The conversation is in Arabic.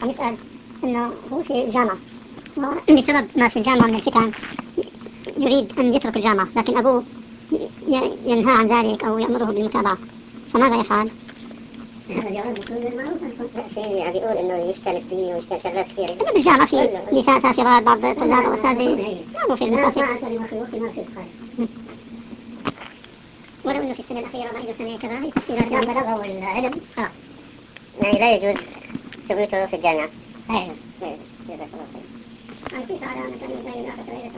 عم يسأل إنه هو في الجامعة، وبسبب ما في الجامعة من الفتن يريد أن يترك الجامعة، لكن أبوه ينهى عن ذلك أو يأمره بالمتابعة، فماذا يفعل؟ هذا جواب في عم بيقول انه يشتغل كثير ويشتغل شغلات كثيرة. إنه بالجامعة في نساء سافرات، بعض الطلاب أو أساتذة يعملوا في المساجد. ولو إنه في السنة الأخيرة ما له سنة كذا يكفي ذلك. كان بلغه العلم يعني لا يجوز سويته في الجامعة. أيوه. جزاك الله خير. في سؤال أنا كان